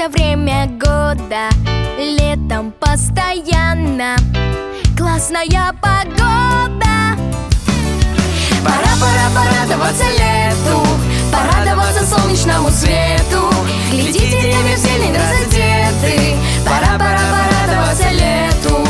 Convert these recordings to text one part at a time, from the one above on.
Лучшее время года, летом постоянно классная погода. Пора порадоваться лету, порадоваться солнечному свету. Гляди, деревья в зелень разодеты. Пора порадоваться лету.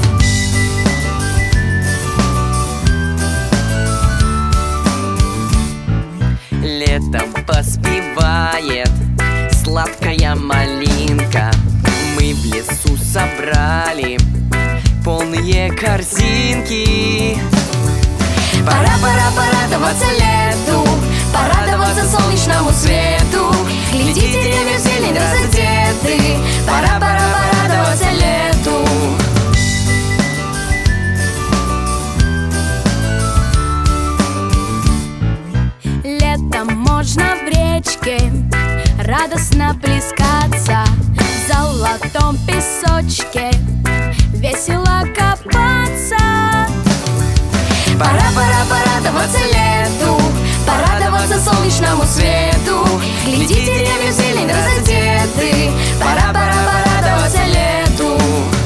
Летом поспевает сладкая малинка. Мы в лесу собрали полные корзинки. Пора порадоваться лету, порадоваться солнечному свету. Гляди, деревья в зелень разодеты. Пора порадоваться лету. Летом можно в речке радостно плескаться, в золотом песочке весело копаться. Пора порадоваться лету, порадоваться солнечному свету. Гляди, деревья в зелень разодеты. Пора порадоваться лету.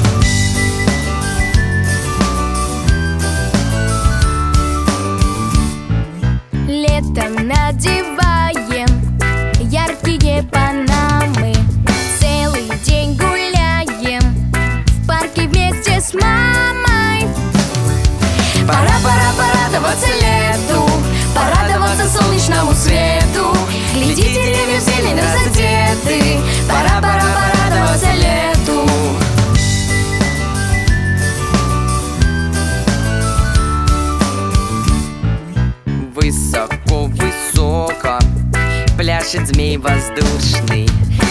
Летом надеваем яркие панамы, целый день гуляем в парке вместе с мамой. Пора порадоваться лету, порадоваться солнечному свету. Гляди, деревья в зелень разодеты. Пора порадоваться лету. Высоко-высоко пляшет змей воздушный.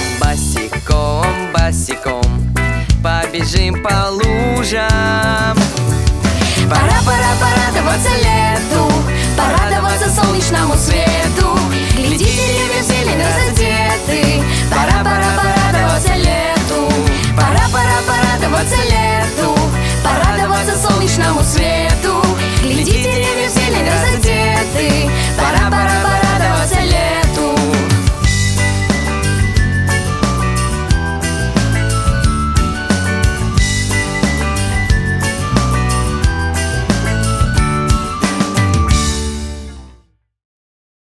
Босиком побежим по лужам. Пора порадоваться лету, порадоваться солнечному свету. Гляди, деревья в зелень разодеты. Пора